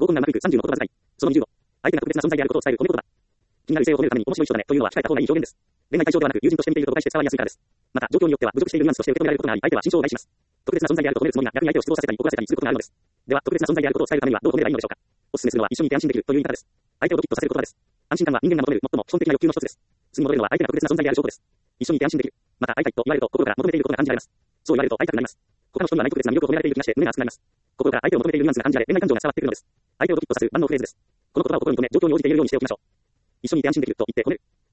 困難なく30の言葉遣い。その20を、相手が特別な存在であることを伝える褒め言葉。気になる異性を褒めるために面白い人だねというのは控えた方がいい表現です。恋愛対象ではなく友人として見ていると誤解して伝わりやすいからです。また、状況によっては侮辱しているニュアンスとして受け止められることがあり、相手は心象を害します。特別な存在であると褒めるつもりが逆に相手を失望させたり怒らせたりすることがあるのです。では、特別な存在であることを伝えるためにはどう褒めればいいのでしょうか。おすすめするのは一緒にいて安心できるという言い方です。相手をドキッとさせる言葉です。安心感は人間が求める最も基本的な欲求の一つです。次に求めるのは相手が特別な存在である証拠です。一緒にいて安心できる。また会いたいと言われると心から求めていることが感じられます。そう言われると会いたくなります。他の人にはない特別な魅力を褒められている気がして胸が熱くなります。心から相手を求めているニュアンスが感じられ恋愛感情が伝わってくるのです。相手をドキッとさせる万能フレーズです。この言葉を心に留め、状況に応じて言えるようにしておきましょう。一緒にいて安心できると言って褒める。